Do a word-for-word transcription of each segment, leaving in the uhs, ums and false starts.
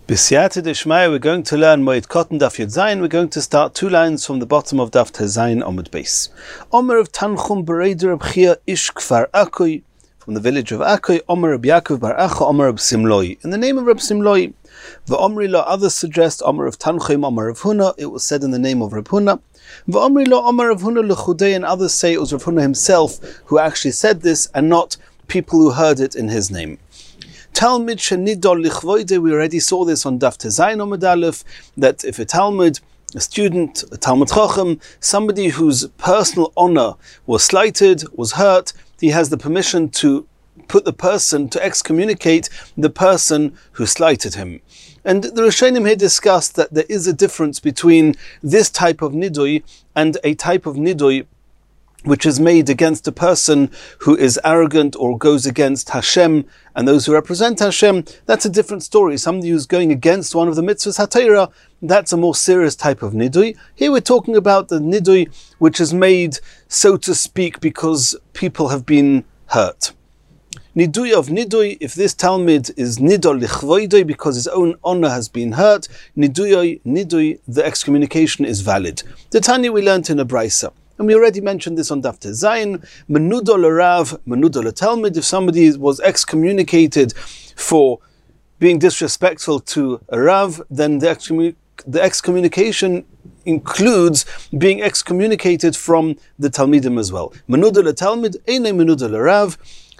B'siyata d'shmaya, we're going to learn Moed Katan Daf Yud Zayin. We're going to start two lines from the bottom of Daf Tezayin Amud Beis. Omer of Tanchum Bereider Reb Chia Ish Kfar Akoi, from the village of Akoi. Omer Reb Yaakov Bar Acha Omer Reb Simloi, in the name of Reb Simloi. V'omri lo, others suggest Omer of Tanchum Omer of Huna, it was said in the name of Reb Huna. V'omri lo Omer of Huna l'chudei, and others say it was Reb Huna himself who actually said this, and not people who heard it in his name. Talmud shenidol lichvoide, we already saw this on Daf Tezayin Amud Aleph, that if a Talmud, a student, a Talmud Chacham, somebody whose personal honor was slighted, was hurt, he has the permission to put the person, to excommunicate the person who slighted him. And the Rishonim here discussed that there is a difference between this type of nidui and a type of nidui which is made against a person who is arrogant or goes against Hashem and those who represent Hashem. That's a different story. Somebody who's going against one of the mitzvahs HaTorah, that's a more serious type of nidui. Here we're talking about the nidui which is made, so to speak, because people have been hurt. Nidui of nidui, if this Talmud is nidol lichvoidoi because his own honor has been hurt, nidui, nidui, the excommunication is valid. The Tanya we learnt in a Braisa. And we already mentioned this on Daf Tezayin. Menudo l'Rav, menudo l'Talmud. If somebody was excommunicated for being disrespectful to a Rav, then the, excommun- the excommunication includes being excommunicated from the Talmidim as well. Menudo l'Talmud, eine menudo l'Rav.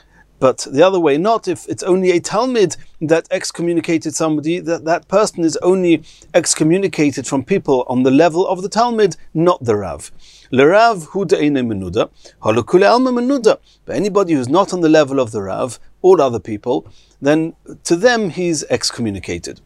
But the other way not, if it's only a Talmud that excommunicated somebody, that that person is only excommunicated from people on the level of the Talmud, not the Rav. L'Rav hu de'ene menuda, halukule alma menuda. But anybody who's not on the level of the Rav, all other people, then to them he's excommunicated.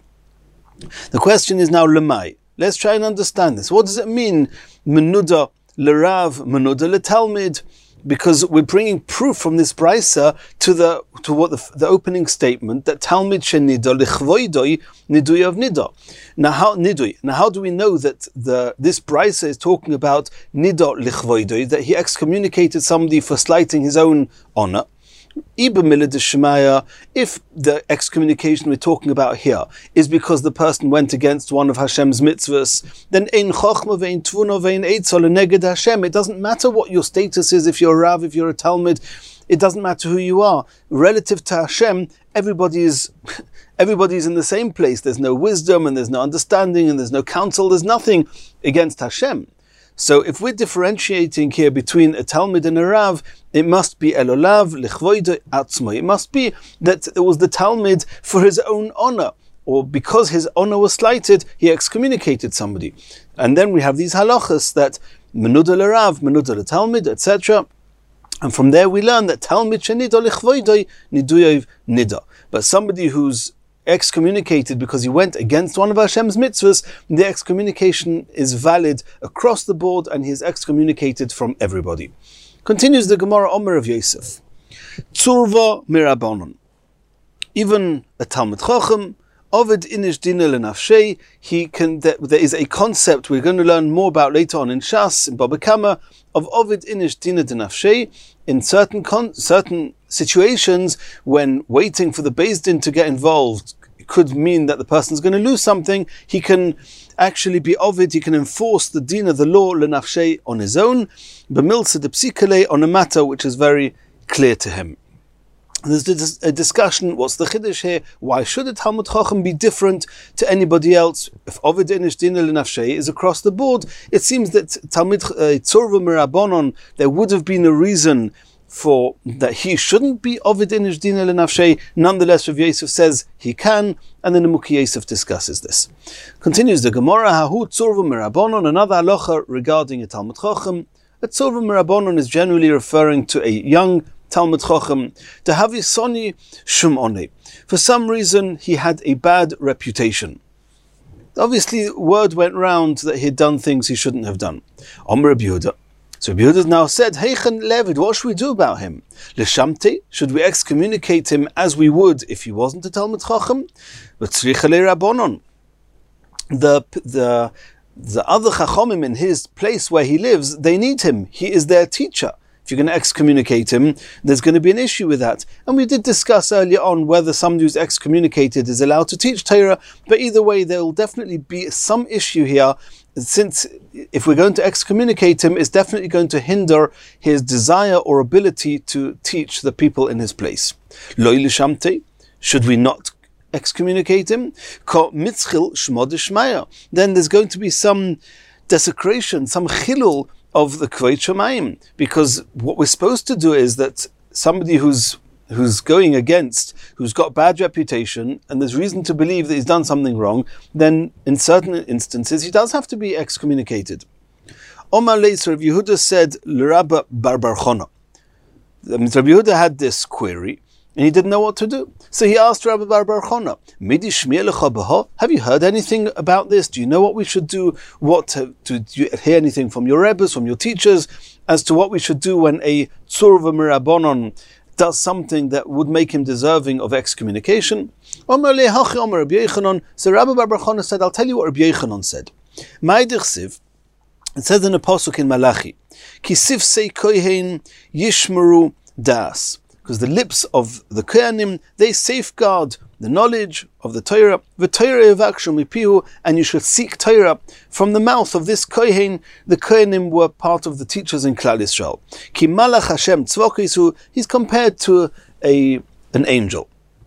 The question is now lemai. Let's try and understand this. What does it mean, menuda l'Rav, menuda l'Talmud? Because we're bringing proof from this brisa to the to what the, the opening statement that Talmud shenida lichvoidoi nidui of nida. Now how nidui? Now how do we know that the this brisa is talking about nida lichvoidoi, that he excommunicated somebody for slighting his own honor? If the excommunication we're talking about here is because the person went against one of Hashem's mitzvahs, then ein chochma ve'ein tvuna ve'ein eitzah leneged Hashem. It doesn't matter what your status is, if you're a Rav, if you're a Talmud, it doesn't matter who you are. Relative to Hashem, everybody is everybody's in the same place. There's no wisdom and there's no understanding and there's no counsel. There's nothing against Hashem. So if we're differentiating here between a Talmud and a Rav, it must be elolav lichvoide atzmo. It must be that it was the Talmud for his own honor, or because his honor was slighted, he excommunicated somebody. And then we have these halachas that menuda l'Rav, menuda l'Talmud, et cetera. And from there we learn that Talmud shenida lichvoide niduyev nida. But somebody who's excommunicated because he went against one of Hashem's mitzvahs, the excommunication is valid across the board and he is excommunicated from everybody. Continues the Gemara Omer of Yosef. Tzurva mirabonon. Even a Talmud Chacham, Ovid inish dina lenafshei, he can, there, there is a concept we're going to learn more about later on in Shas, in Baba Kama, of Ovid inish dina denafshei, in certain con- certain situations when waiting for the Beis Din to get involved could mean that the person's going to lose something, he can actually be Ovid, he can enforce the din of the law lenafshei on his own, b'milsa de psikale, on a matter which is very clear to him. There's a discussion, what's the chiddush here? Why should a Talmud Chacham be different to anybody else? If Ovid inish dina lenafshei is across the board, it seems that Talmud Tzurva mirabonon, there would have been a reason for that he shouldn't be Ovid inish dina lenafshei. Nonetheless, Rav Yosef says he can, and then the Mukhi Yosef discusses this. Continues the Gemara, Hahu Tzurva mirabonon, another halacha regarding a Talmud Chacham. A Tzurva mirabonon is generally referring to a young Talmud Chacham, to Havisoni Shumone. For some reason, he had a bad reputation. Obviously, word went round that he had done things he shouldn't have done. Omer Rabbi Yehuda. So Rabbi Yehuda now said, Heichen Levid, what should we do about him? L'shamte, should we excommunicate him as we would if he wasn't a Talmud Chacham? But Tzricha le Rabbonon. The, the, the other Chachomim in his place where he lives, they need him. He is their teacher. If if you're going to excommunicate him, there's going to be an issue with that. And we did discuss earlier on whether somebody who's excommunicated is allowed to teach Torah, but either way, there will definitely be some issue here, since if we're going to excommunicate him, it's definitely going to hinder his desire or ability to teach the people in his place. Lo lishamte, should we not excommunicate him? Ko mitzchil shmo d'shmaya, then there's going to be some desecration, some chilul of the Kvod Shamayim, because what we're supposed to do is that somebody who's who's going against, who's got bad reputation, and there's reason to believe that he's done something wrong, then in certain instances he does have to be excommunicated. Omar Leis, Rav Yehuda said, L'Rabba Bar Bar Chona. Rav Yehuda had this query, and he didn't know what to do. So he asked Rabbi Bar Bar Chona, have you heard anything about this? Do you know what we should do? What to, to, do you hear anything from your rebbes, from your teachers, as to what we should do when a tzurva mirabonon does something that would make him deserving of excommunication? So Rabbi Bar Bar Chona said, I'll tell you what Rabbi Yochanan said. It says in a pasuk in Malachi, Ki sifsei kohen yishmeru das. Because the lips of the Kohanim, they safeguard the knowledge of the Torah, the Torah yavakshu mipihu, and you should seek Torah from the mouth of this Kohen. The Kohanim were part of the teachers in Klal Yisrael. Ki malach Hashem tzvokisu, he's compared to a an angel.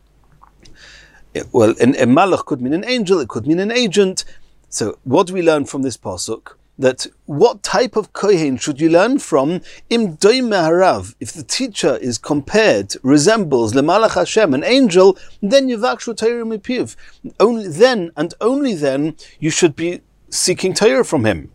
Well, an, a malach could mean an angel, it could mean an agent. So what do we learn from this pasuk? That what type of kohen should you learn from? Im doime harav, if the teacher is compared, resembles lemalach Hashem, an angel, then yivakshu Torah mipiv. Only then, and only then, you should be seeking Torah from him.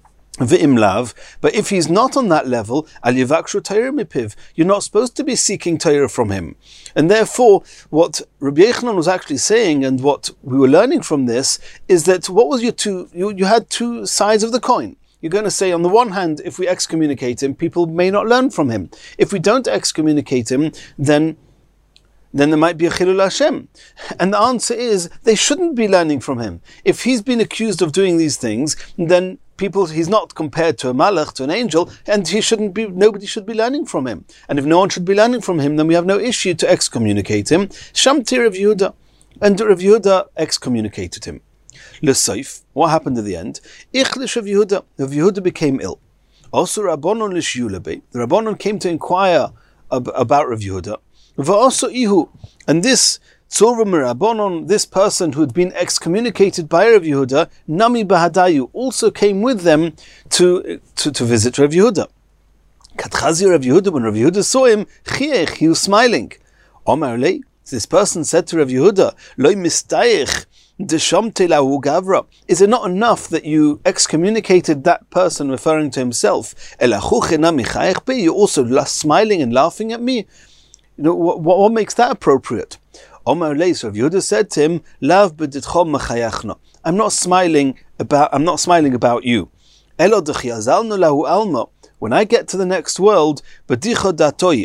V'im lav, but if he's not on that level, al yivakshu Torah mipiv, you're not supposed to be seeking Torah from him. And therefore, what Rabbi Yochanan was actually saying, and what we were learning from this, is that what was your two? You, you had two sides of the coin. You're going to say, on the one hand, if we excommunicate him, people may not learn from him. If we don't excommunicate him, then then there might be a chilul Hashem. And the answer is, they shouldn't be learning from him. If he's been accused of doing these things, then people, he's not compared to a malach, to an angel, and he shouldn't be, nobody should be learning from him. And if no one should be learning from him, then we have no issue to excommunicate him. Shamti Rav Yehuda, and Rav Yehuda excommunicated him. L'soif, what happened at the end? Ichlish Rav Yehuda, Rav Yehuda became ill. Also Rabbanon l'shiyulebe, the Rabbanon came to inquire ab- about Rav Yehuda. V'aso ihu, and this tzurva mirabonon, this person who had been excommunicated by Rav Yehuda, nami bahadayu, also came with them to to, to visit Rav Yehuda. Katchazi Rav Yehuda, when Rav Yehuda saw him, chiech, he was smiling. Omar lei, this person said to Rav Yehuda, loy mistayich deshamte lahu gavra. Is it not enough that you excommunicated that person, referring to himself? Elachuche nami chayech be, you're also smiling and laughing at me. You know, what, what makes that appropriate? Omar Leis, Rav Yehuda said to him, Lav b'ditchom mechayachna. I'm not smiling about. I'm not smiling about you. Elo d'chiazalnu lahu alma. When I get to the next world, b'dicha datoy,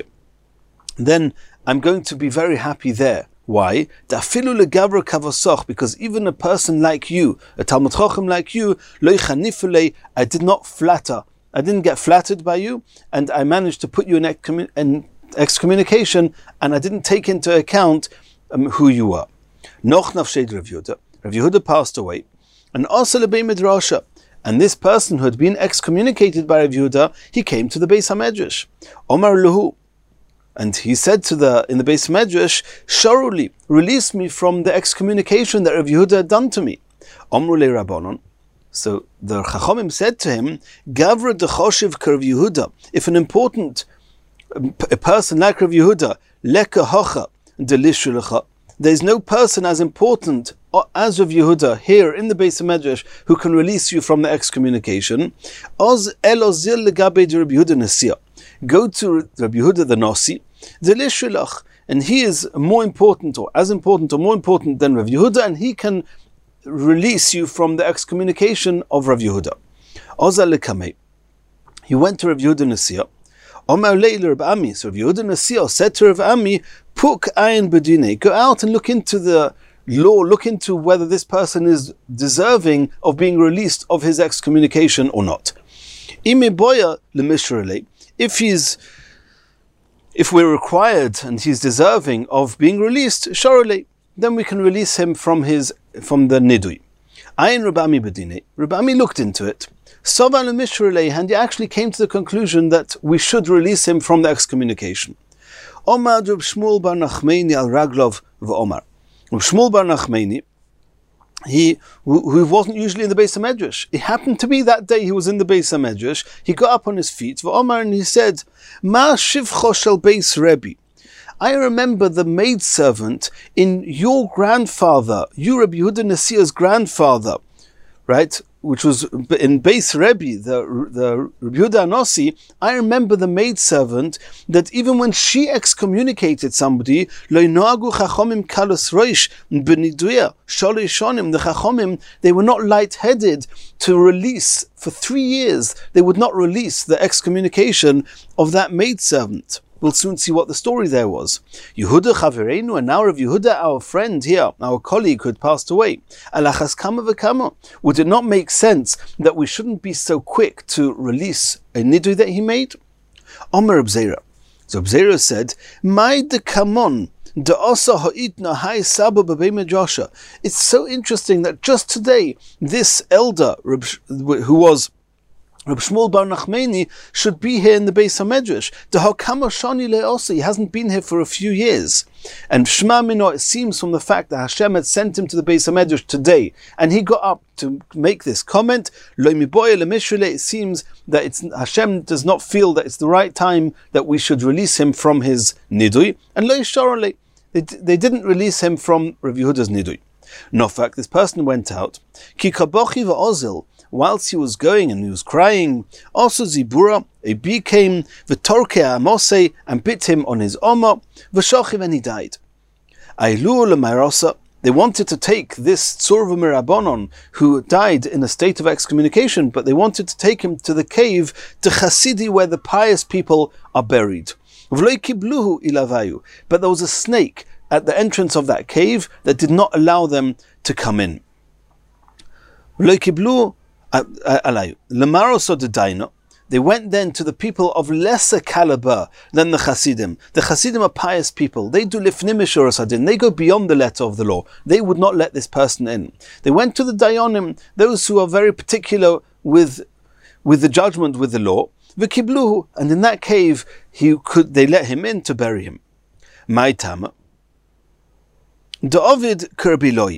then I'm going to be very happy there. Why? Dafilu legavra kavasoch, because even a person like you, a Talmud Chacham like you, lo chanifulei, I did not flatter. I didn't get flattered by you, and I managed to put you in excommun- in excommunication, and I didn't take into account um, who you are. Noch nafshed Rav Yehuda. Rav Yehuda passed away, and also lebei midrasha. And this person who had been excommunicated by Rav Yehuda, he came to the Beis HaMedrash. Omar Luhu, and he said to the in the Beis HaMedrash, Sharuli, release me from the excommunication that Rav Yehuda had done to me. Omru le Rabbanon. So the Chachamim said to him, Gavra dechoshev k'Rav Yehuda. If an important a person like Rav Yehuda, leka hocha delishulecha, there is no person as important as Rav Yehuda here in the Beis HaMedrash who can release you from the excommunication. Oz elozil legabe de Rav Yehuda Nasiya. Go to Rabbi Yehuda the Nasi, delishulach, and he is more important, or as important, or more important than Rav Yehuda, and he can release you from the excommunication of Rav Yehuda. Oza lekamei. He went to Rav Yehuda Nasiya. Omar leil Rav Ami. So Rav Yehuda Nasiya said to Rav Ami, Puk ayin bedine. Go out and look into the law, look into whether this person is deserving of being released of his excommunication or not. Ime boya lemishrele. if he's if we're required and he's deserving of being released, Shorele, then we can release him from his from the nidui. Ayin Rabami Bedine. Rabami looked into it. Sovan Mishrele, and he actually came to the conclusion that we should release him from the excommunication. Omar Reb Shmuel bar Nachmani al Raglov v'Omar. Reb Shmuel bar Nachmani, he who wasn't usually in the Beis HaMedrash. It happened to be that day he was in the Beis HaMedrash. He got up on his feet, v'Omar, and he said, Ma shivcho shel Beis Rebbe. I remember the maidservant in your grandfather, you Rabbi Yehuda Nasia's grandfather, right? Which was in Beis Rebbe, the the Rabbi Yehuda Nasi. I remember the maidservant that even when she excommunicated somebody, lo noagu chachomim kalos roish b'niduya shaloi shonim. The chachomim, they were not light-headed to release for three years. They would not release the excommunication of that maidservant. We'll soon see what the story there was. Yehuda Chavereinu, and now Rav Yehuda, our friend here, our colleague who had passed away. Alachas kama v'kama. Would it not make sense that we shouldn't be so quick to release a nidui that he made? Omer Reb Zera. So Reb Zera said, "Mai de kamon de osa ha'itna hai saba b'bei Medrasha." It's so interesting that just today, this elder who was Reb Shmuel bar Nachmani should be here in the Beis HaMedrash. The Hakama Shani Le'osa, he hasn't been here for a few years. And Shema Mino, it seems from the fact that Hashem had sent him to the Beis HaMedrash today, and he got up to make this comment, Lo miboya lemishrele, it seems that it's, Hashem does not feel that it's the right time that we should release him from his nidui, and Lo yishorele, they, they didn't release him from Rav Yehuda's nidui. No fact, this person went out, Ki kabochi va'ozil, whilst he was going and he was crying, also Zibura, a bee came, v'torkea amose, and bit him on his omer, v'shochiv, and he died. Ailu l'mayrosa, they wanted to take this Tzur v'Mirabonon, who died in a state of excommunication, but they wanted to take him to the cave, to Chasidi, where the pious people are buried. V'loi kibluhu ilavayu, but there was a snake at the entrance of that cave that did not allow them to come in. V'loi kibluhu they went then to the people of lesser caliber than the Chasidim. The Chasidim are pious people. They do lifnim mishuras hadin. They go beyond the letter of the law. They would not let this person in. They went to the Dayanim, those who are very particular with, with the judgment, with the law. V'kibluhu, and in that cave, he could. They let him in to bury him. Ma'itama. Da'ovid kerbiloi.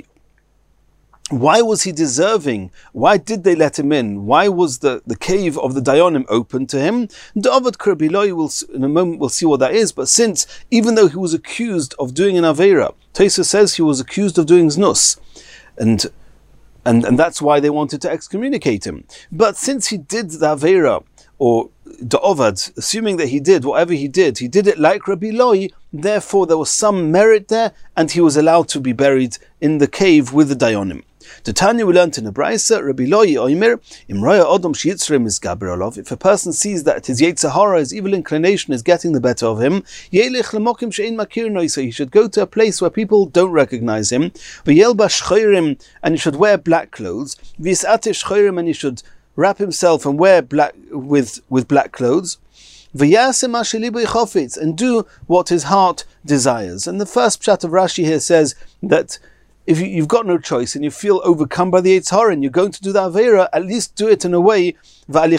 Why was he deserving? Why did they let him in? Why was the, the cave of the Dayanim open to him? Da'avad Kerbiloi, will in a moment we'll see what that is, but since, even though he was accused of doing an Aveira, Tosfos says he was accused of doing Znus, and, and, and that's why they wanted to excommunicate him. But since he did the Aveira, or Da'avad, assuming that he did whatever he did, he did it like Rabbi Loi, therefore there was some merit there, and he was allowed to be buried in the cave with the Dayanim. The Tanya we learned in the Braisa, Rabbi Loi Oimer, Imraya Odom Shitzrem is Gabrielov. If a person sees that his Yetzer Hara, his evil inclination, is getting the better of him, Yelech Lemokim Shein Makir Noi, so he should go to a place where people don't recognize him. V'yelba Shchoirim, and he should wear black clothes. V'yisate Shchoirim, and he should wrap himself and wear black with with black clothes. V'yaseh ma shelibo chofetz, and do what his heart desires. And the first pshat of Rashi here says that if you, you've got no choice and you feel overcome by the Yetzer Hara and you're going to do the Aveira, at least do it in a way, don't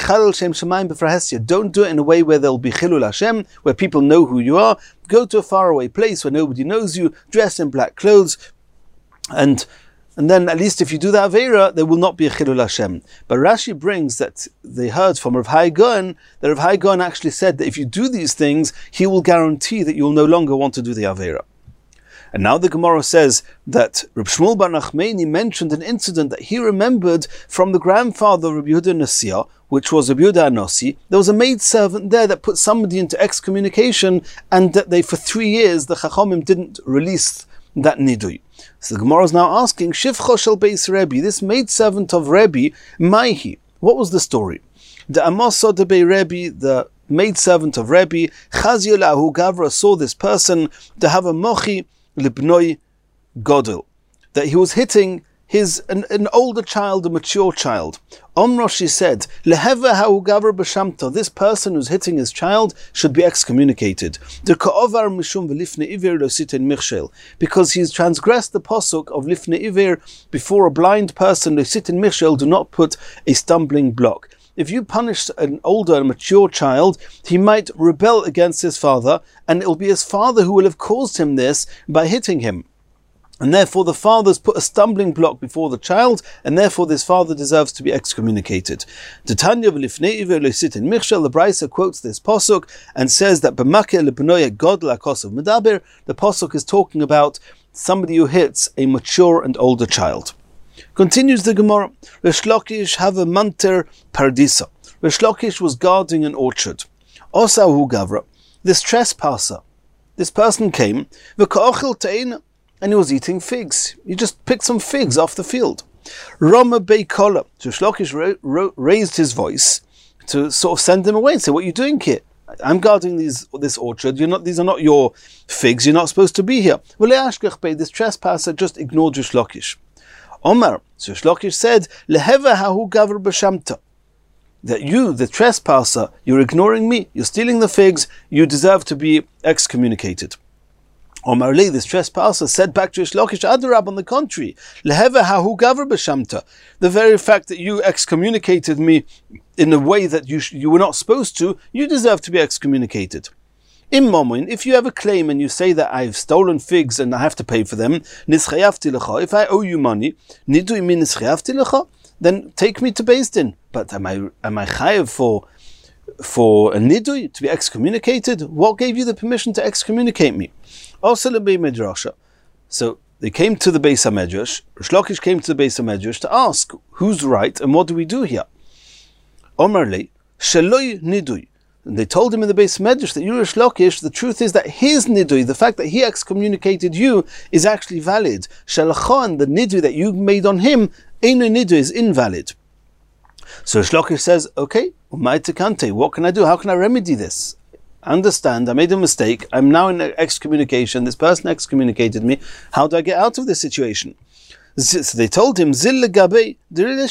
do it in a way where there'll be Chilul Hashem, where people know who you are. Go to a faraway place where nobody knows you, dress in black clothes, and and then at least if you do the Aveira, there will not be a Chilul Hashem. But Rashi brings that they heard from Rav Hai Gaon, that Rav Hai Gaon actually said that if you do these things, he will guarantee that you will no longer want to do the Aveira. And now the Gemara says that Reb Shmuel bar Nachmani mentioned an incident that he remembered from the grandfather of Rabbi Yehuda Nasia, which was Rabbi Yehuda Nasi. There was a maid servant there that put somebody into excommunication, and that they, for three years, the Chachomim didn't release that nidui. So the Gemara is now asking, Shivcho shel Beis Rebbe, this maid servant of Rebbe, Maihi, what was the story? The Amoso de Bei Rebbe, the maid servant of Rebbe, Chazio lahu Gavra saw this person, to have a mochi libnoi godel, that he was hitting his an, an older child, a mature child. Omroshi said, Leheva ha'u gaver b'shamto, this person who's hitting his child should be excommunicated. Because he's transgressed the posuk of lifnei iver, before a blind person, lesitin michel, do not put a stumbling block. If you punish an older and mature child, he might rebel against his father, and it will be his father who will have caused him this by hitting him. And therefore the father's put a stumbling block before the child, and therefore this father deserves to be excommunicated. The Brisa quotes this posuk and says that the posuk is talking about somebody who hits a mature and older child. Continues the Gemara, Resh Lakish have a manter pardisa. Resh Lakish was guarding an orchard. Osahu gavra, this trespasser, this person came, and he was eating figs. He just picked some figs off the field. Rama Beikola, Resh Lakish ra- ra- raised his voice to sort of send him away and say, what are you doing here? I'm guarding these this orchard. You're not. These are not your figs. You're not supposed to be here. Well, this trespasser just ignored Resh Lakish. Omar, so Resh Lakish said, Leheva ha'hu gaver b'shamta, that you, the trespasser, you're ignoring me, you're stealing the figs, you deserve to be excommunicated. Omar Li, this trespasser, said back to Resh Lakish, Adarab, on the contrary, Leheva ha'hu gaver b'shamta, the very fact that you excommunicated me in a way that you sh- you were not supposed to, you deserve to be excommunicated. If you have a claim and you say that I've stolen figs and I have to pay for them, if I owe you money, then take me to Beis Din. But am I am I chayav for for a nidui to be excommunicated? What gave you the permission to excommunicate me? Also the Medrasha. So they came to the Beis HaMedrash. Resh Lakish came to the Beis HaMedrash to ask who's right and what do we do here. Omar Li sheloi nidui. And they told him in the Beis Medrash that you, Resh Lakish, the truth is that his nidui, the fact that he excommunicated you, is actually valid. Shalachon, the nidui that you made on him, einu nidui, is invalid. So Resh Lakish says, okay, what can I do? How can I remedy this? Understand, I made a mistake. I'm now in excommunication. This person excommunicated me. How do I get out of this situation? So they told him, Zil legabe,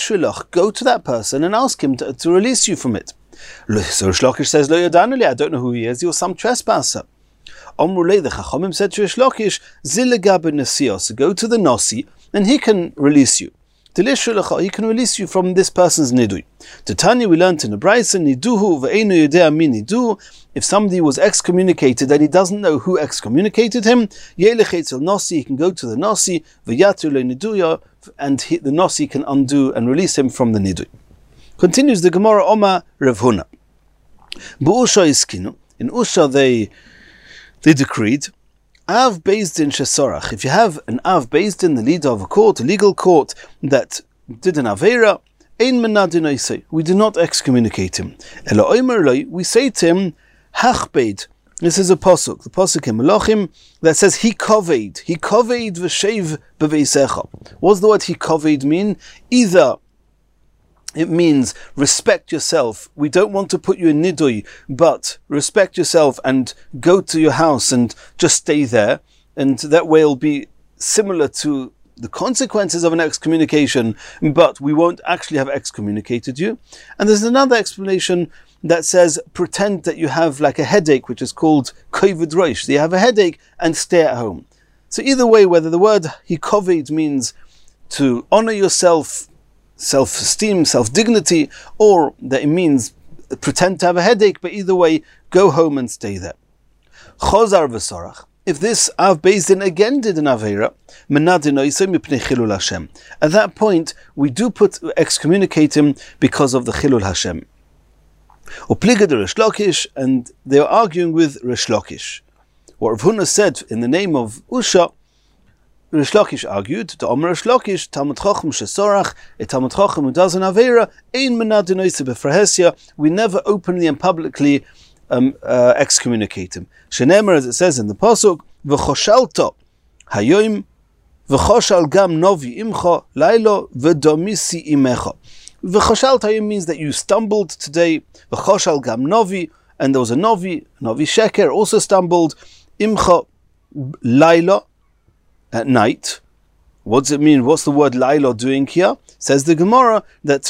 go to that person and ask him to, to release you from it. So Resh Lakish says, Lo yadanuli, I don't know who he is, he was some trespasser. Omrulei, the Chachamim said to Resh Lakish, Zil legabe nasios, go to the Nasi, and he can release you. He can release you from this person's nidui. Tanya, we learned in the Brisa, niduhu ve'enu yodea mi nidu, if somebody was excommunicated and he doesn't know who excommunicated him, yelech etzel Nasi, he can go to the Nasi, ve'yatu le niduya, and he, the Nasi can undo and release him from the nidui. Continues the Gemara, Oma Rav Huna. B'Usha iskinu, in Usha they they decreed, Av Beis Din shesorach. If you have an Av Beis Din, the leader of a court, a legal court, that did an Aveira, Ein menadin oisei, we do not excommunicate him. Elo oimer loi, we say to him, Hachbeid. This is a posuk, the posuk in Melachim, that says, He koveid, He koveid v'shev b'veisecha. What's the word He koveid mean? Either it means respect yourself. We don't want to put you in nidui, but respect yourself and go to your house and just stay there. And that way will be similar to the consequences of an excommunication, but we won't actually have excommunicated you. And there's another explanation that says, pretend that you have like a headache, which is called kovid roish. So you have a headache and stay at home. So either way, whether the word hikovid means to honor yourself, self-esteem, self-dignity, or that it means pretend to have a headache, but either way, go home and stay there. Chozar v'sorach. If this Av Beis Din again did an Aveira, at that point, we do put excommunicate him because of the Chilul Hashem. Upliga de Resh Lakish, and they are arguing with Resh Lakish. What Rav Huna said in the name of Usha, Resh Lakish argued, to Omer Resh Lakish, Talmud Chacham shesorach, a Talmud Chacham who does an Aveira, ein menadin oiseh b'frahesia, we never openly and publicly um, uh, excommunicate him. Shenemer, as it says in the Pasuk, v'choshalta hayoim, v'choshal gam novi imcha, lailo v'domisi imecha. V'choshal hayom means that you stumbled today, v'choshal gam novi, and there was a novi, novi sheker, also stumbled, imcha, laila, at night. What does it mean? What's the word laila doing here? Says the Gemara that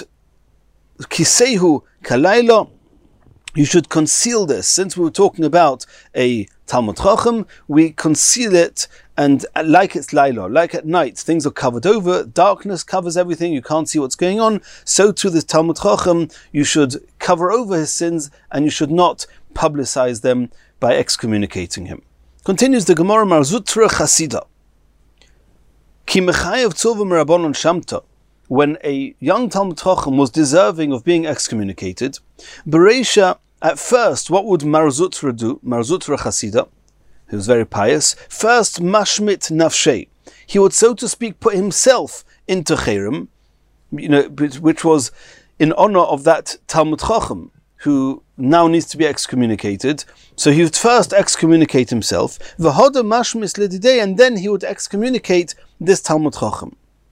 kisehu kalayla, you should conceal this. Since we were talking about a Talmud Chacham, we conceal it, and like it's laila, like at night, things are covered over, darkness covers everything, you can't see what's going on. So too the Talmud Chacham, you should cover over his sins, and you should not publicize them by excommunicating him. Continues the Gemara, Mar Zutra Chasida. Ki mechayev tzuvim rabbanon shamta. When a young Talmud Chacham was deserving of being excommunicated, Bereisha, at first, what would Mar Zutra do? Mar Zutra Chasida, he was very pious. First, mashmit nafshei. He would, so to speak, put himself into cherem, you know, which was in honor of that Talmud Chacham who now needs to be excommunicated. So he would first excommunicate himself, v'hoda mashmis ledidei, and then he would excommunicate this Talmud Chacham.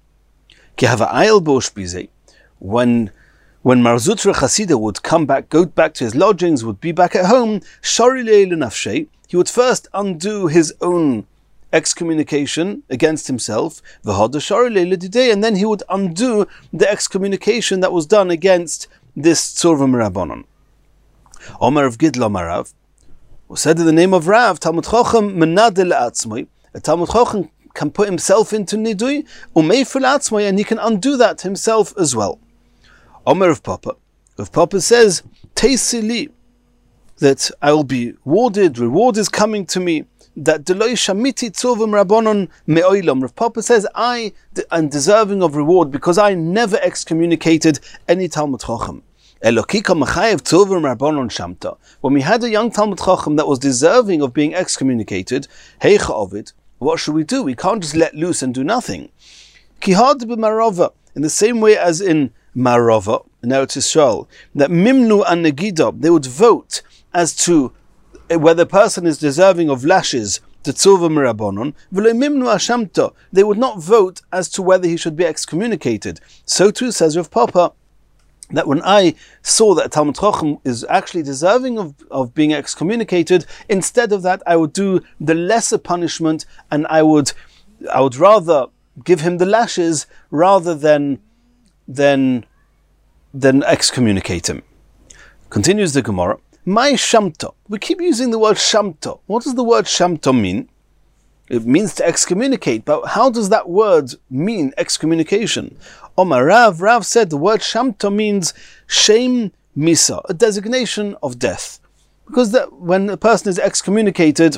Ki hava ayel bo'oshpizei. When When Mar Zutra Chasida would come back, go back to his lodgings, would be back at home, Sharilei Lenafshei, he would first undo his own excommunication against himself, V'hoda Sharilei Ledidei, and then he would undo the excommunication that was done against this Tzurva Merabonon. Omer of Gidla Marav was said in the name of Rav, Talmud Chacham Menadel Atzmai, a Talmud Chacham can put himself into Nidui, Umeifel Atzmai, and he can undo that himself as well. Omer of Papa. Of Papa says, Teisili, that I will be rewarded, reward is coming to me. That Deloi Shamiti Tzuvim Rabbanon Me'oilam. Rav Papa says, I am deserving of reward because I never excommunicated any Talmud Chacham. Elokika Machayev Tzuvim Rabbanon Shamta. When we had a young Talmud Chacham that was deserving of being excommunicated, Heicha Ovid, what should we do? We can't just let loose and do nothing. Kihad b'marova, in the same way as in Marova, in Eretz Yisrael, that Mimnu and Negida, they would vote as to whether a person is deserving of lashes to Tzurva Merabonon, v'lo Mimnu Ashamta, they would not vote as to whether he should be excommunicated. So too says Rav Papa, that when I saw that Talmud Chacham is actually deserving of, of being excommunicated, instead of that I would do the lesser punishment, and I would I would rather give him the lashes rather than then then excommunicate him. Continues the Gemara. My shamta. We keep using the word shamta. What does the word shamta mean? It means to excommunicate, but how does that word mean excommunication? Omar Rav, Rav said the word shamta means shame misa, a designation of death. Because that when a person is excommunicated,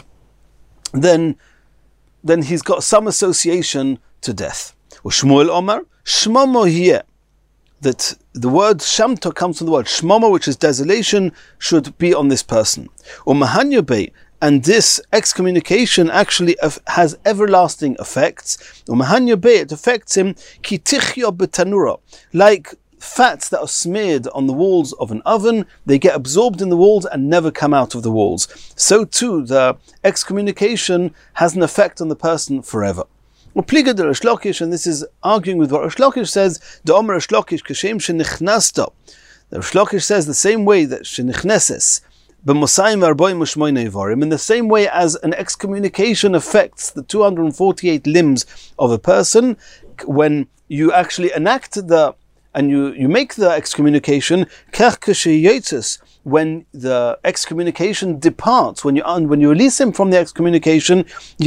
then then he's got some association to death. Or Shmuel Omar, shmamo hiye, that the word shamta comes from the word shmama, which is desolation, should be on this person. Or mahanyabei, and this excommunication actually has everlasting effects. Or mahanyabei, it affects him ki tichya betanura, like fats that are smeared on the walls of an oven, they get absorbed in the walls and never come out of the walls. So too, the excommunication has an effect on the person forever. Upliga de Rish Lakish, and this is arguing with what Rish Lakish says, the Omer Rish Lakish kashem shenichnasta. The Rish Lakish says the same way that shenichneses b'mosayim arboim u'shmoinei ivarim, in the same way as an excommunication affects the two hundred forty-eight limbs of a person, when you actually enact the and you, you make the excommunication, kach kasheyotzes, when the excommunication departs, when you when you release him from the excommunication,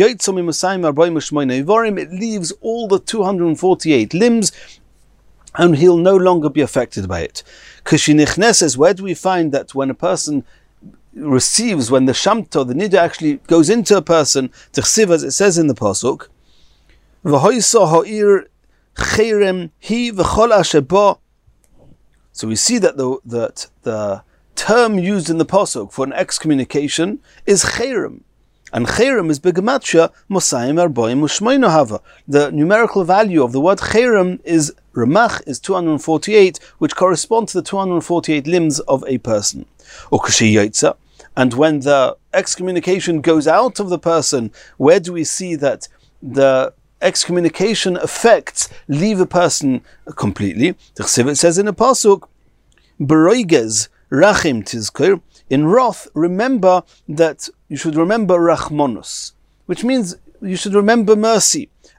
it leaves all the two hundred forty-eight limbs, and he'll no longer be affected by it. Kashinichneses, where do we find that when a person receives, when the shamta, the nida actually goes into a person, t'chsiv, as it says in the pasuk, v'hoisa ha'ir cherem hi v'chol asher ba. So we see that the that the term used in the pasuk for an excommunication is cherem, and cherem is begematria mosayim arboim u'shmeino hava. The numerical value of the word cherem is ramach, is two hundred forty-eight, which correspond to the two hundred forty-eight limbs of a person. And when the excommunication goes out of the person, where do we see that the excommunication effects leave a person completely? It says in a pasuk, Beroiges rachim tizkir, in wrath remember that you should remember rachmonus, which means you should remember mercy.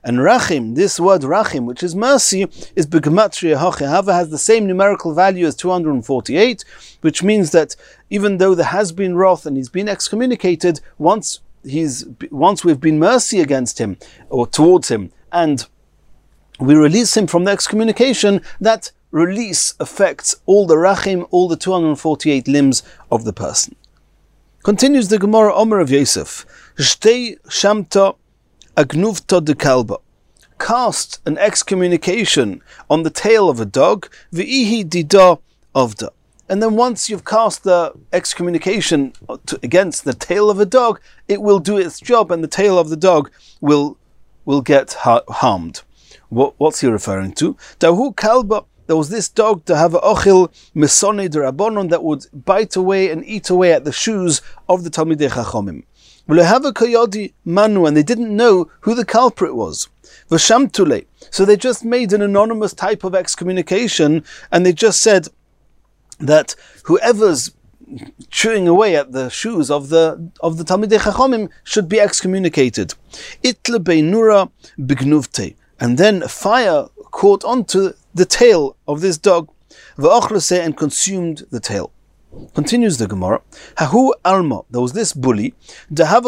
And Rachim, this word Rachim, which is mercy, is B'gematria Hachi. However, has the same numerical value as two hundred forty-eight, which means that even though there has been wrath and he's been excommunicated, once he's once we've been mercy against him or towards him, and we release him from the excommunication, that release affects all the Rachim, all the two hundred forty-eight limbs of the person. Continues the Gemara, Omer of Yosef, Shtei Shamta Agnuvta de Kalba. Cast an excommunication on the tail of a dog, V'ihi dida avda. And then once you've cast the excommunication to, against the tail of a dog, it will do its job and the tail of the dog will will get ha- harmed. What, what's he referring to? Dahu Kalba. There was this dog to have a ochil mesone de rabbonon that would bite away and eat away at the shoes of the Talmidei Chachomim. Manu, and they didn't know who the culprit was. Vashamtule. So they just made an anonymous type of excommunication, and they just said that whoever's chewing away at the shoes of the of the Talmidei Chachomim should be excommunicated. Itle beinura bignuvte. And then fire caught onto the tail of this dog, and consumed the tail. Continues the Gemara. Hahu alma, there was this bully, that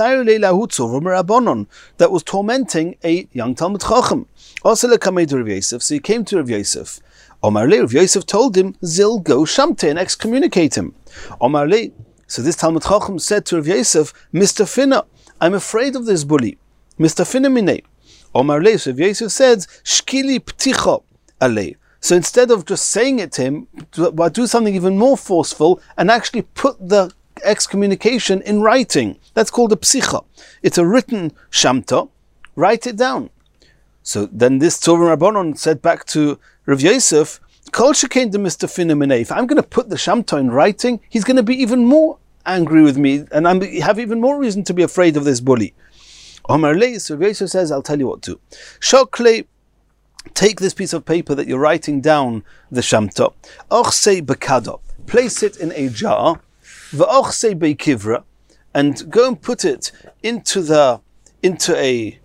was tormenting a young Talmid Chacham. So he came to Rav Yosef. Omar le, Rav Yosef told him, Zil go shamte, and excommunicate him. Omar le, so this Talmid Chacham said to Rav Yosef, Mister Finna, I'm afraid of this bully. Mister Finna mine. Omar le, so Rav Yosef said, Shkili pticha ale. So instead of just saying it to him, do something even more forceful and actually put the excommunication in writing. That's called a psicha. It's a written shamta. Write it down. So then this Torah Rabbanon said back to Rav Yosef, Kol shekein de Mister Finna. If I'm going to put the shamta in writing, he's going to be even more angry with me, and I have even more reason to be afraid of this bully. Omar le, so Rav Yosef says, I'll tell you what to. Shokle, take this piece of paper that you're writing down the shamta. Ochsei bekada, place it in a jar. V'ochsei beikivra, and go and put it into the into a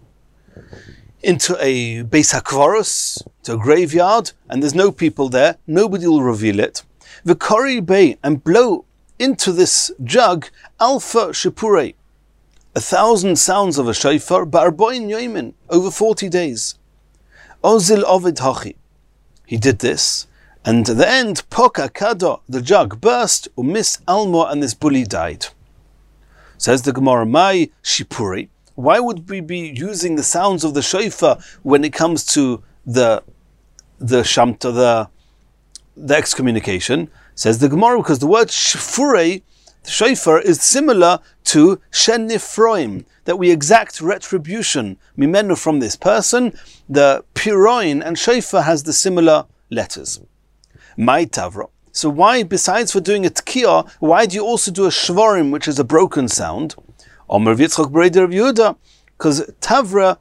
into a beis hakvaros, to a graveyard, and there's no people there. Nobody will reveal it. V'kori bei, and blow into this jug alpha shipurei, a thousand sounds of a shofar, ba'arboin yoimin, over forty days. Ozil ovid hachi. He did this, and at the end, poka kada, the jug burst, umis almo, and this bully died. Says the Gemara, my shipuri. Why would we be using the sounds of the shofar when it comes to the the shamta, the the excommunication? Says the Gemara, because the word shifurei, the shofar, is similar to shenifroim, that we exact retribution mimenu from this person. The piroin and shofar has the similar letters. My tavra. So why, besides for doing a tkiyah, why do you also do a shvarim, which is a broken sound? Omer v'yitzchok b'reider of Yehuda, because tavra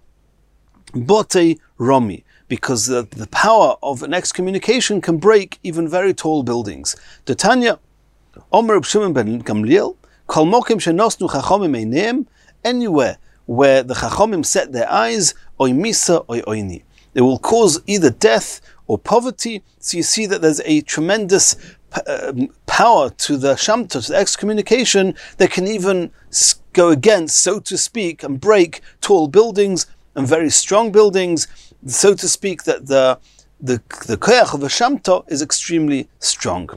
bote romi, because the, the power of an excommunication can break even very tall buildings. The Tanya, Omer Shimon ben Gamliel, kol mokim shenosnu chachomim eineim, anywhere where the chachomim set their eyes, oy misa oy oyni, it will cause either death or poverty. So you see that there's a tremendous uh, power to the shamta, to the excommunication, that can even go against, so to speak, and break tall buildings and very strong buildings, so to speak, that the the the koyach of a shamta is extremely strong.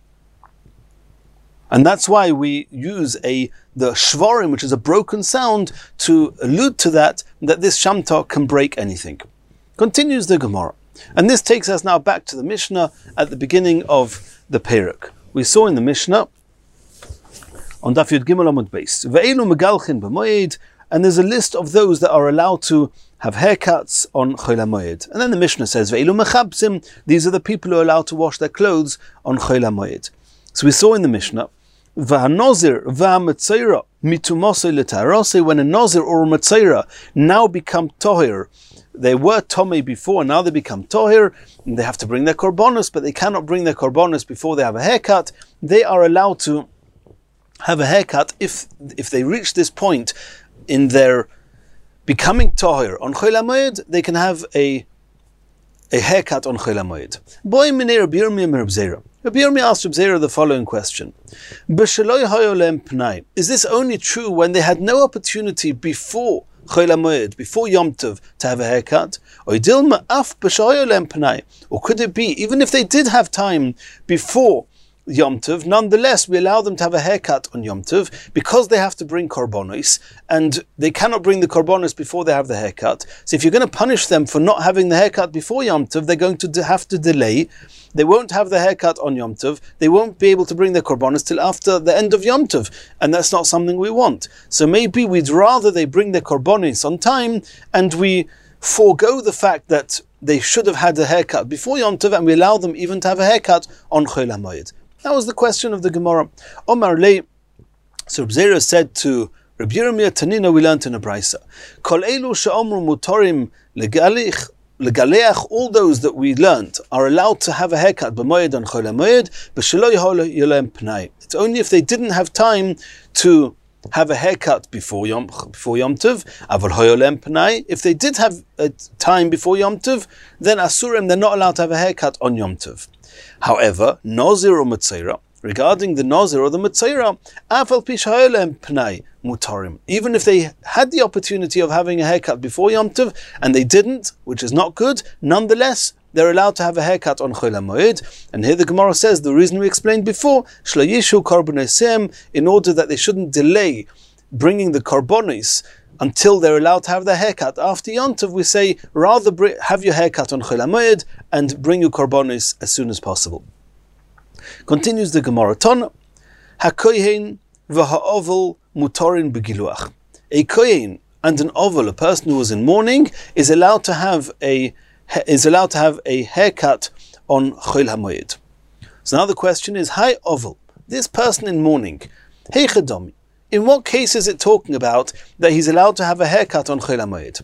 And that's why we use a the shvarim, which is a broken sound, to allude to that, that this shamta can break anything. Continues the Gemara. And this takes us now back to the Mishnah at the beginning of the Perek. We saw in the Mishnah on Daf Yud Gimel Amud Beis, Ve'elu megalchin b'moed, and there's a list of those that are allowed to have haircuts on Chol HaMoed. And then the Mishnah says, Ve'elu mechabsim, these are the people who are allowed to wash their clothes on Chol HaMoed. So we saw in the Mishnah, V'hanozir v'hametzaira mitumosei l'tarosei, when a nozir or a metzaira now become tohir. They were tomei before, now they become tohir, and they have to bring their korbanos, but they cannot bring their korbanos before they have a haircut. They are allowed to have a haircut if if they reach this point in their becoming tahir on Chol HaMoed, they can have a a haircut on Chol HaMoed. Boy minei Rabbi Yirmiyah mi Reb Zera. Rabbi Yirmiyah asked Reb Zera the following question: B'sheloi hayo lehem pnai. Is this only true when they had no opportunity before Chol HaMoed, before Yom Tov, to have a haircut? Or dilma af b'shayo lehem pnai. Or could it be even if they did have time before Yom Tov, nonetheless we allow them to have a haircut on Yom Tov because they have to bring korbanos and they cannot bring the korbanos before they have the haircut. So if you're going to punish them for not having the haircut before Yom Tov, they're going to have to delay. They won't have the haircut on Yom Tov. They won't be able to bring their korbanos till after the end of Yom Tov, and that's not something we want. So maybe we'd rather they bring their korbanos on time and we forego the fact that they should have had a haircut before Yom Tov, and we allow them even to have a haircut on Chol HaMoed. That was the question of the Gemara. Omar Lei, so Reb Zera said to Rabbi Yirmiyah, Tanina, we learned in a brisa, Kol elu she'omru mutorim legalich, legaleach, all those that we learned are allowed to have a haircut b'moed on Chol HaMoed, b'shelo yolem pnai. It's only if they didn't have time to have a haircut before Yom before Yom Tov. Aval hoyolem pnai. If they did have a time before Yom Tov, then asurim, they're not allowed to have a haircut on Yom Tov. However, Nazir or Metzora, regarding the Nazir or the Metzora, Afal Pishayolem Pnai Mutarim. Even if they had the opportunity of having a haircut before Yom Tov and they didn't, which is not good, nonetheless, they're allowed to have a haircut on Chol HaMoed. And here the Gemara says the reason we explained before, Shlo Yishu Korbanosem, in order that they shouldn't delay bringing the korbanos until they're allowed to have their haircut. After Yom Tov, we say, rather bring, have your haircut on Chol HaMoed and bring your korbanos as soon as possible. Continues the Gemara. Ton hakohen v'ha'ovel mutorin begiluach. A kohen and an ovel, a person who was in mourning, is allowed to have a is allowed to have a haircut on Chol HaMoed. So now the question is, hi ovel, this person in mourning, hey chedomi. In what case is it talking about that he's allowed to have a haircut on Chol HaMoed?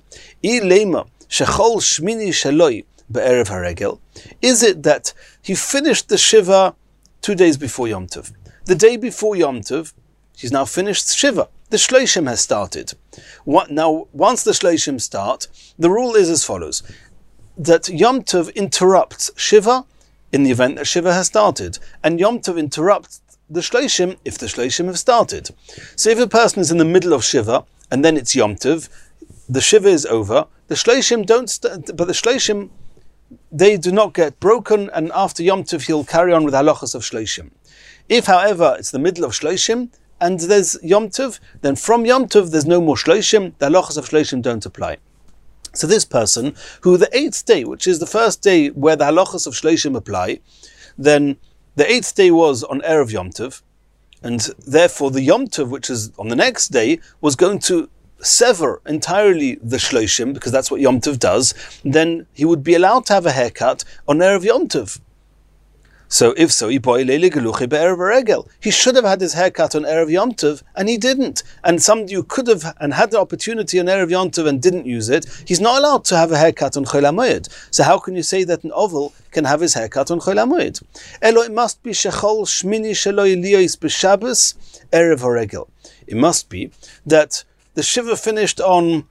Is it that he finished the Shiva two days before Yom Tov? The day before Yom Tov, he's now finished Shiva. The Shloshim has started. What, now, once the Shloshim start, the rule is as follows, that Yom Tov interrupts Shiva in the event that Shiva has started, and Yom Tov interrupts the Shloshim if the Shloshim have started. So if a person is in the middle of Shiva and then it's Yom Tov, the Shiva is over, the Shloshim don't, st- but the Shloshim, they do not get broken, and after Yom Tov he'll carry on with halachas of Shloshim. If, however, it's the middle of Shloshim and there's Yom Tov, then from Yom Tov there's no more Shloshim, the halachas of Shloshim don't apply. So this person, who the eighth day, which is the first day where the halachas of Shloshim apply, then the eighth day was on Erev Yom Tov, and therefore the Yom Tov, which is on the next day, was going to sever entirely the Shloshim, because that's what Yom Tov does. Then he would be allowed to have a haircut on Erev Yom Tov. So if so, he should have had his haircut on Erev Yom Tov, and he didn't. And somebody who could have and had the opportunity on Erev Yom Tov and didn't use it, he's not allowed to have a haircut on Chol HaMoed. So how can you say that an oval can have his haircut on Chol HaMoed? Elo, it must be shechol shmini shelo iliyos b'Shabbos Erev HaRegel. It must be that the Shiva finished on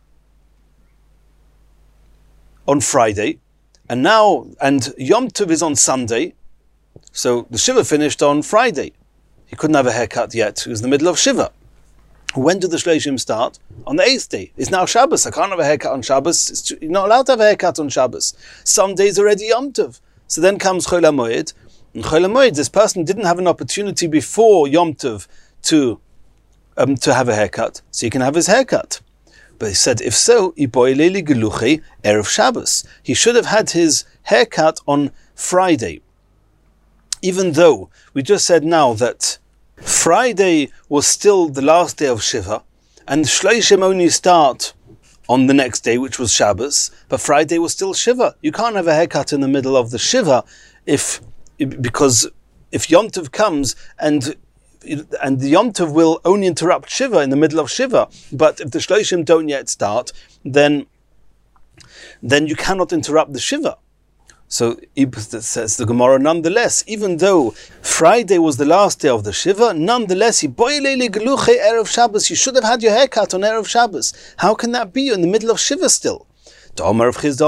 on Friday, and now and Yom Tov is on Sunday. So the Shiva finished on Friday. He couldn't have a haircut yet. It was the middle of Shiva. When did the Shloshim start? On the eighth day. It's now Shabbos. I can't have a haircut on Shabbos. It's too, you're not allowed to have a haircut on Shabbos. Some days already Yom Tov. So then comes Chol HaMoed. In Chol HaMoed, this person didn't have an opportunity before Yom Tov to, um, to have a haircut. So he can have his haircut. But he said, if so, Erev Shabbos. He should have had his haircut on Friday. Even though we just said now that Friday was still the last day of Shiva, and Shloshim only start on the next day, which was Shabbos, but Friday was still Shiva. You can't have a haircut in the middle of the Shiva if, because if Yom Tov comes and and the Yom Tov will only interrupt Shiva in the middle of Shiva, but if the Shloshim don't yet start, then then you cannot interrupt the Shiva. So says the Gemara, nonetheless, even though Friday was the last day of the Shiva, nonetheless, you should have had your haircut on Erev Shabbos. How can that be? You're in the middle of Shiva still. Because the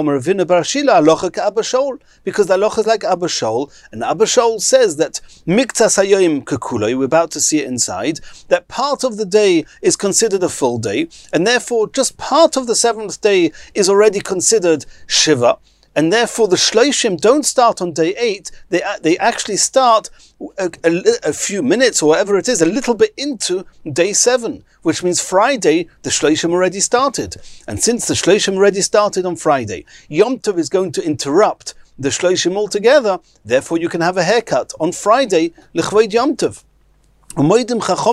halacha is like Abba Shaul, and Abba Shaul says that Miktas Hayoim Kekuloi, we're about to see it inside, that part of the day is considered a full day, and therefore just part of the seventh day is already considered Shiva. And therefore the Shloshim don't start on day eight, they they actually start a, a, a few minutes or whatever it is, a little bit into day seven, which means Friday, the Shloshim already started. And since the Shloshim already started on Friday, Yom Tov is going to interrupt the Shloshim altogether, therefore you can have a haircut on Friday, L'chvoid Yom Tov. And the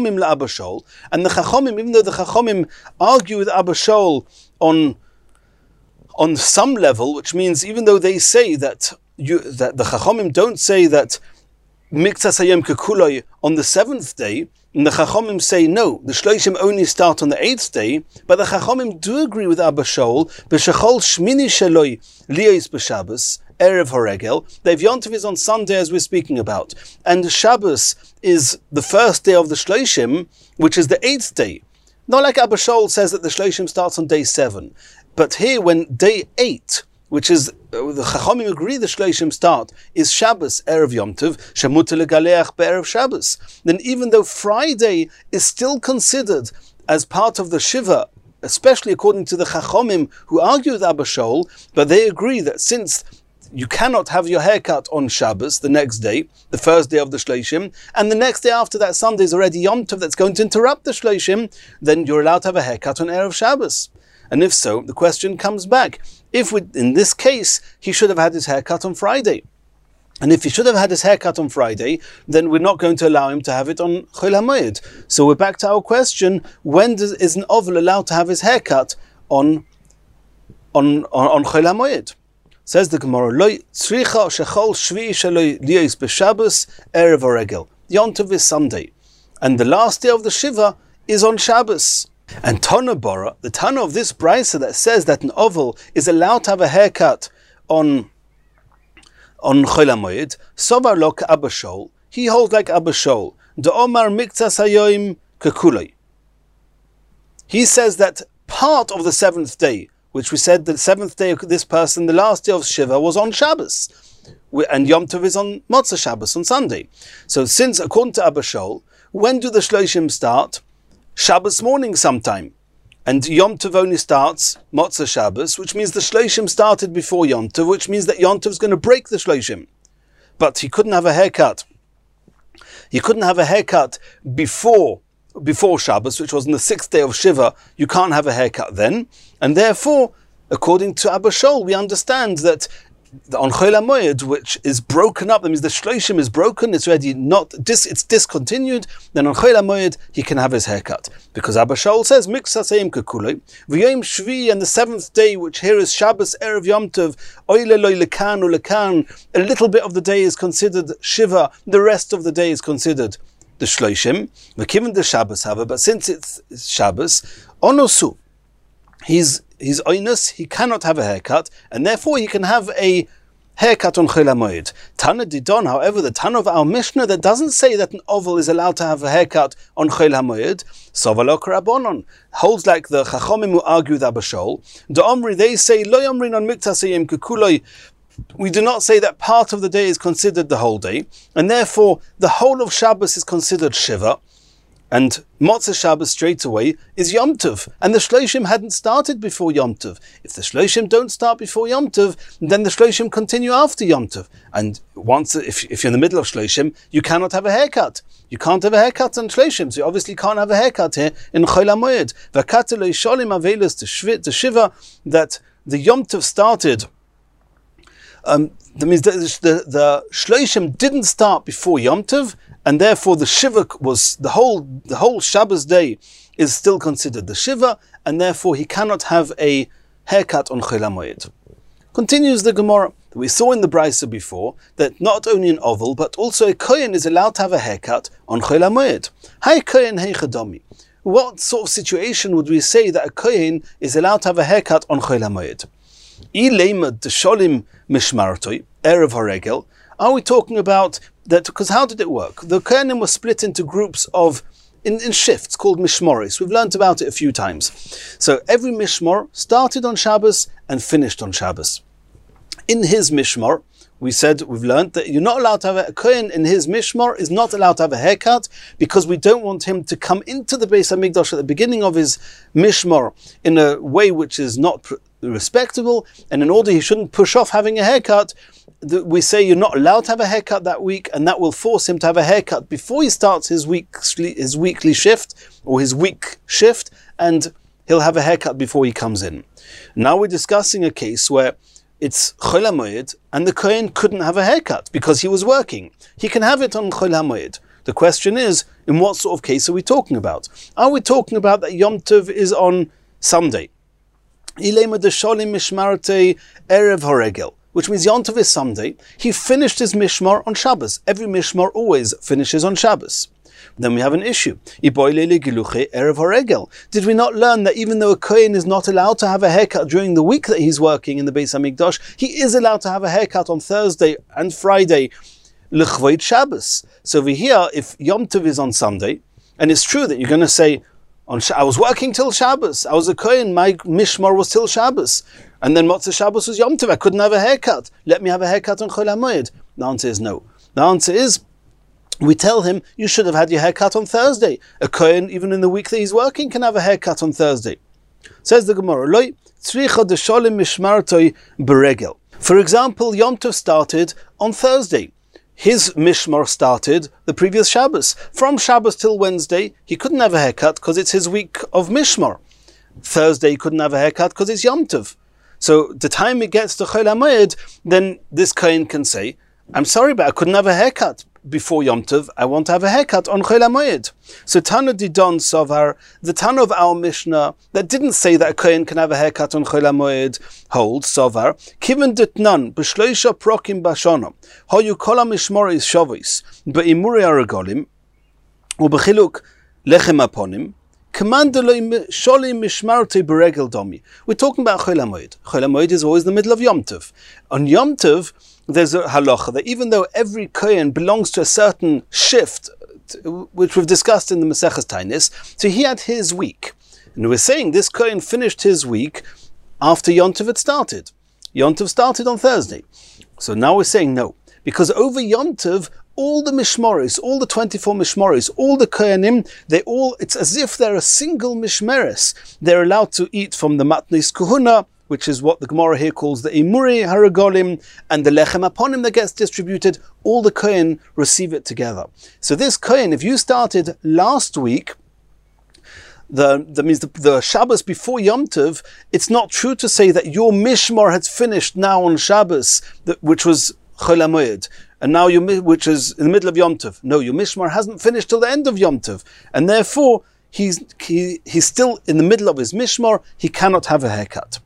Chachomim, even though the Chachomim argue with Abba Shaul on on some level, which means even though they say that you that the Chachomim don't say that Miktas Hayom Kekuloi on the seventh day, and the Chachomim say no, the Shloshim only start on the eighth day, but the Chachomim do agree with Abba Shaul, B'shechol Shmini Sheloi Liyos B'Shabbos, Erev Horegel, the Yom Tov is on Sunday as we're speaking about, and Shabbos is the first day of the Shloshim, which is the eighth day. Not like Abba Shaul says that the Shloshim starts on day seven. But here, when day eight, which is, uh, the Chachomim agree the Shloshim start, is Shabbos, Erev Yom Tov, Shemuta Legaleach Be'erev Shabbos, then even though Friday is still considered as part of the Shiva, especially according to the Chachomim who argue with Abba Shaul, but they agree that since you cannot have your haircut on Shabbos, the next day, the first day of the Shloshim, and the next day after that Sunday is already Yom Tov that's going to interrupt the Shloshim, then you're allowed to have a haircut on Erev Shabbos. And if so, the question comes back. If we, in this case, he should have had his haircut on Friday. And if he should have had his haircut on Friday, then we're not going to allow him to have it on Chol HaMoed. So we're back to our question, when does, is an oval allowed to have his haircut on, on, on, on Chol HaMoed? Says the Gemara, Lo tzricha shechol shvi'i shaloi liyos b'Shabbos erev haregel. Yom Tov is Sunday. And the last day of the Shiva is on Shabbos. And Tana Bora, the Tana of this brisa that says that an oval is allowed to have a haircut on on Chol HaMoed, Sovar lo k'Abba Shaul, he holds like Abba Shaul, De Omar Miktas Hayoim Kekuloi. He says that part of the seventh day, which we said the seventh day of this person, the last day of Shiva, was on Shabbos, and Yom Tov is on Motzei Shabbos, on Sunday. So since, according to Abba Shaul, when do the Shloshim start? Shabbos morning sometime. And Yom Tov only starts Motzei Shabbos, which means the Shloshim started before Yom Tov, which means that Yom Tov is going to break the Shloshim. But he couldn't have a haircut. He couldn't have a haircut before before Shabbos, which was on the sixth day of Shiva. You can't have a haircut then. And therefore, according to Abba Shaul, we understand that on Chol HaMoed, which is broken up, that means the Shloshim is broken, it's already not, dis, it's discontinued, then on Chol HaMoed, he can have his haircut. Because Abba Shaul says, Miktas Hayom Kekuloi, V'yom Shvi, and the seventh day, which here is Shabbos, Erev Yom Tov, Oile Loi Lekan or Lekan, a little bit of the day is considered Shiva, the rest of the day is considered the Shloshim, V'kiven the Shabbos Hava, but since it's, it's Shabbos, Onosu, he's He's oinus, he cannot have a haircut, and therefore he can have a haircut on Chol HaMoed. Tana Didon, however, the Tana of our Mishnah that doesn't say that an oval is allowed to have a haircut on Chol HaMoed, Sovalok Rabbonon, holds like the Chachomim who argue with Abba Shaul. The Omri, they say, Lo Yomrin on Miktas Hayom Kekuloi. We do not say that part of the day is considered the whole day, and therefore the whole of Shabbos is considered Shiva. And Motzei Shabbos straight away is Yom Tov, and the Shloshim hadn't started before Yom Tov. If the Shloshim don't start before Yom Tov, then the Shloshim continue after Yom Tov. And once, if, if you're in the middle of Shloshim, you cannot have a haircut. You can't have a haircut on Shloshim, so you obviously can't have a haircut here in Chol HaMoed. V'kata lo yisholim avelos to Shiva, that the Yom Tov started. Um, that means that the, the Shloshim didn't start before Yom Tov, and therefore the Shiva was, the whole the whole Shabbos day is still considered the Shiva, and therefore he cannot have a haircut on Chol HaMoed. Continues the Gemara. We saw in the Brisa before that not only an oval, but also a Kohen is allowed to have a haircut on Chol HaMoed. Hai Kohen hei Chadomi. What sort of situation would we say that a Kohen is allowed to have a haircut on Chol HaMoed? Ilema desholim mishmartoi erev haregel. Are we talking about that? Because how did it work? The Kohanim were split into groups of In, in shifts called mishmoris. We've learnt about it a few times. So every mishmor started on Shabbos and finished on Shabbos. In his mishmor, we said, we've learnt that you're not allowed to have a, a Kohen in his mishmor is not allowed to have a haircut, because we don't want him to come into the Beis HaMikdash at the beginning of his mishmor in a way which is not pr- respectable, and in order he shouldn't push off having a haircut, we say you're not allowed to have a haircut that week, and that will force him to have a haircut before he starts his weekly, his weekly shift, or his week shift, and he'll have a haircut before he comes in. Now we're discussing a case where it's Chol HaMoed, and the Kohen couldn't have a haircut because he was working. He can have it on Chol HaMoed. The question is, in what sort of case are we talking about? Are we talking about that Yom Tov is on Sunday? Ilema desholim mishmartei erev haregel, which means Yom Tov is Sunday. He finished his mishmar on Shabbos. Every mishmar always finishes on Shabbos. Then we have an issue. Did we not learn that even though a Kohen is not allowed to have a haircut during the week that he's working in the Beis HaMikdash, he is allowed to have a haircut on Thursday and Friday, l'chvoid Shabbos. So over here, if Yom Tov is on Sunday, and it's true that you're going to say, on Sh- I was working till Shabbos, I was a Kohen, my mishmar was till Shabbos, and then Motzei Shabbos was Yom Tov, I couldn't have a haircut. Let me have a haircut on Chol HaMoed. The answer is no. The answer is, we tell him, you should have had your haircut on Thursday. A Kohen, even in the week that he's working, can have a haircut on Thursday. Says the Gemara, Loi tzricha desholim mishmartoi beregel. For example, Yom Tov started on Thursday. His mishmar started the previous Shabbos. From Shabbos till Wednesday, he couldn't have a haircut because it's his week of mishmar. Thursday, he couldn't have a haircut because it's Yom Tov. So the time it gets to Chol HaMoed, then this Kohen can say, I'm sorry, but I couldn't have a haircut before Yom Tov. I want to have a haircut on Chol HaMoed. So Tana Didon Sovar, the Tana of our Mishnah, that didn't say that a Kohen can have a haircut on Chol HaMoed, holds Sovar, Kiven Ditnan, B'shloisha Prokim Bashona, Hoyu Kola Mishmoris Shavis, Be'imuri Aragolim, U'Bechiluk Lechem Aponim, we're talking about Chol HaMoed. Chol HaMoed is always the middle of Yom Tov. On Yom Tov, there's a halacha that even though every Kohen belongs to a certain shift, which we've discussed in the Maseches Tainis, so he had his week. And we're saying this Kohen finished his week after Yom Tov had started. Yom Tov started on Thursday. So now we're saying no. Because over Yom Tov, all the mishmoris, all the twenty-four mishmoris, all the kohanim, they all, it's as if they're a single mishmeres. They're allowed to eat from the matnis kuhuna, which is what the Gemara here calls the imuri haragolim, and the lechem aponim that gets distributed. All the kohen receive it together. So this kohen, if you started last week, The, that means the, the Shabbos before Yom Tov, it's not true to say that your mishmar has finished now on Shabbos, that, which was Chol HaMoed, and now you, which is in the middle of Yom Tov. No, your mishmar hasn't finished till the end of Yom Tov, and therefore he's he, he's still in the middle of his mishmar. He cannot have a haircut.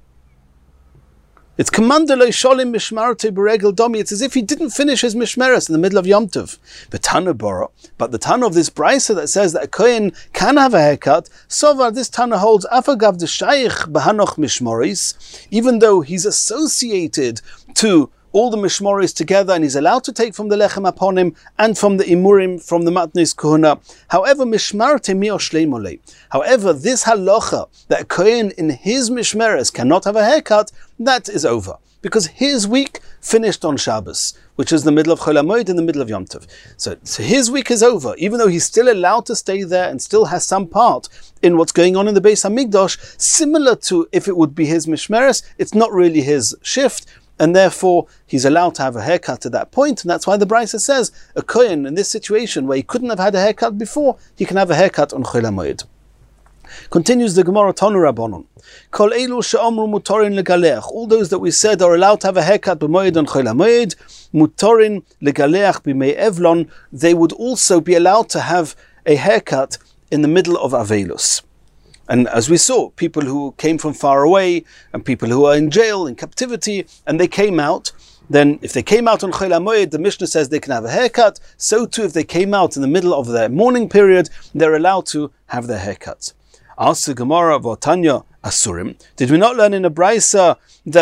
It's commandalei sholim mishmarte beregel domi. It's as if he didn't finish his mishmeres in the middle of Yom Tov. But Tana Bora, but the Tana of this brisa that says that a kohen can have a haircut, Sovar, this Tana holds afagav de shaykh bahanoch mishmoris, even though he's associated to all the mishmoris together, and he's allowed to take from the lechem aponim and from the imurim, from the matnis kuhuna. However, mishmarte mio shleimolei. However, this halacha that a kohen in his mishmeres cannot have a haircut, that is over, because his week finished on Shabbos, which is the middle of Chol HaMoed, in the middle of Yom Tov. So, so his week is over, even though he's still allowed to stay there and still has some part in what's going on in the Beis HaMikdash, similar to if it would be his mishmeres. It's not really his shift, and therefore he's allowed to have a haircut at that point. And that's why the Brisa says a kohen in this situation where he couldn't have had a haircut before, he can have a haircut on Chol HaMoed. Continues the Gemara, Tanu Rabbanon. Kol elu she'omru mutorin legaleach. All those that we said are allowed to have a haircut b'moed on Chol HaMoed, mutorin legaleach b'mei evlon. They would also be allowed to have a haircut in the middle of Avelus. And as we saw, people who came from far away and people who are in jail, in captivity, and they came out, then if they came out on Chol HaMoed, the Mishnah says they can have a haircut. So too, if they came out in the middle of their mourning period, they're allowed to have their haircuts. Ask the Gemara of Tanya Asurim. Did we not learn in a Brisa that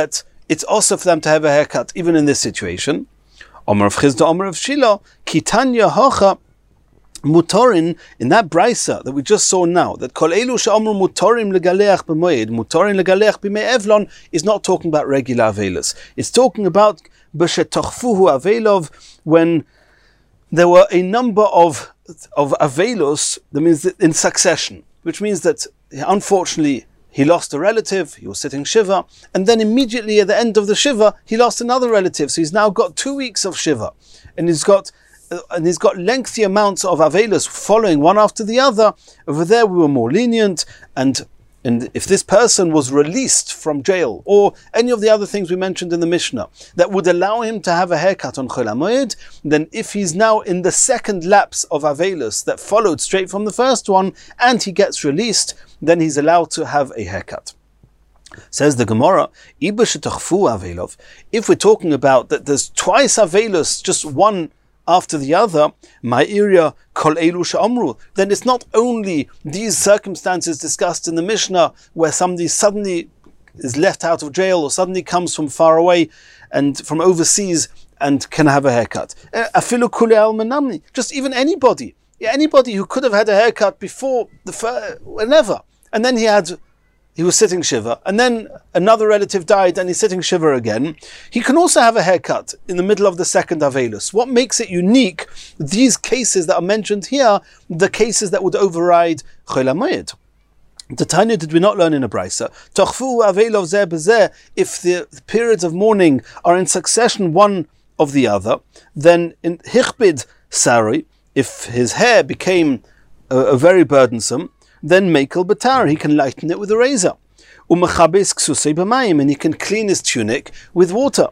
it's also for them to have a haircut, even in this situation. Omer of Chizda, Omer of Shila, Kitanya Hocha Mutorin, in that brisa that we just saw now, that Kol Elu She'omru Mutorim Legaleach B'moed, Mutorim Legaleach B'mei Evlon, is not talking about regular Avelos. It's talking about B'shetochfuhu Avelov, when there were a number of of Avelos, that means that in succession, which means that unfortunately he lost a relative, he was sitting Shiva, and then immediately at the end of the Shiva, he lost another relative. So he's now got two weeks of Shiva, and he's got uh, and he's got lengthy amounts of Avelos following one after the other. Over there we were more lenient, and and if this person was released from jail, or any of the other things we mentioned in the Mishnah, that would allow him to have a haircut on Chol HaMoed, then if he's now in the second lapse of Avelos that followed straight from the first one, and he gets released, then he's allowed to have a haircut. Says the Gemara, if we're talking about that there's twice Avelos, just one after the other, my area kol elu she'amru, then it's not only these circumstances discussed in the Mishnah where somebody suddenly is left out of jail or suddenly comes from far away and from overseas and can have a haircut. Afilu kule al menamni, just even anybody, anybody who could have had a haircut before the fir- whenever, and then he had. He was sitting Shiva, and then another relative died and he's sitting Shiva again. He can also have a haircut in the middle of the second Avelus. What makes it unique, these cases that are mentioned here, the cases that would override Chol HaMoed? The Tanya, did we not learn in a brisa? Tochfu Avelov zeh bezeh, if the periods of mourning are in succession one of the other, then in Hichbid Sari, if his hair became uh, very burdensome, then Mekel Batar, he can lighten it with a razor. Umachabes Ksusei B'mayim, and he can clean his tunic with water.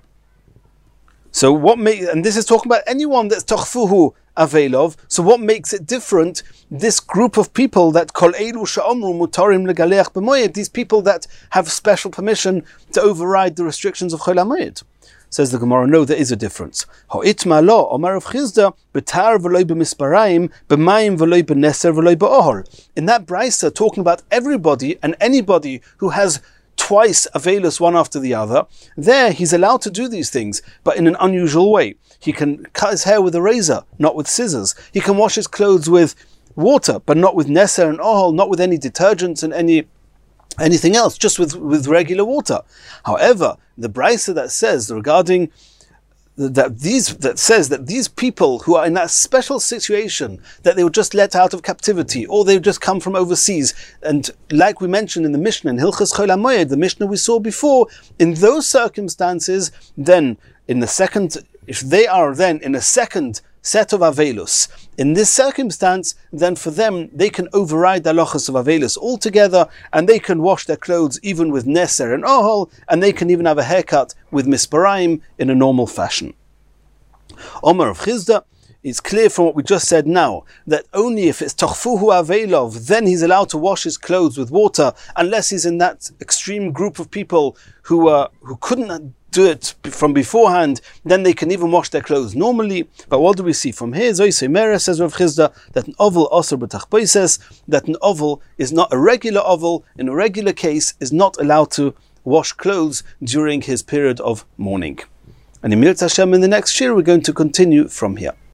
So what makes, and this is talking about anyone that's Tochfuhu Avelov, so what makes it different? This group of people that Kol Elu She'omru Mutarim Legaleach B'moed, these people that have special permission to override the restrictions of Chol HaMoed. Says the Gemara, no, there is a difference. Ha'itma lo, Omer of Chizda, betar v'loi b'misparayim, b'mayim v'loi b'neser v'loi b'ohol. In that brisa, talking about everybody and anybody who has twice Avelus one after the other, there he's allowed to do these things, but in an unusual way. He can cut his hair with a razor, not with scissors. He can wash his clothes with water, but not with neser and ohol, not with any detergents and any anything else, just with, with regular water. However, the brisa that says regarding that these that says that these people who are in that special situation that they were just let out of captivity or they've just come from overseas, and like we mentioned in the Mishnah in Hilchas Chol HaMoed, the Mishnah we saw before, in those circumstances, then in the second, if they are then in a second set of Avelus, in this circumstance, then for them, they can override the halachas of Avelus altogether, and they can wash their clothes even with Neser and Ohol, and they can even have a haircut with Misparayim in a normal fashion. Omer of Chizda, it's clear from what we just said now, that only if it's Tochfuhu Avelov, then he's allowed to wash his clothes with water, unless he's in that extreme group of people who uh, who couldn't do it from beforehand, then they can even wash their clothes normally. But what do we see from here? Zoy Seimera, says Rav Chizda, that an oval osir b'tachboi says that an oval is not a regular oval, in a regular case is not allowed to wash clothes during his period of mourning. And in Mirz Hashem, in the next shir, we're going to continue from here.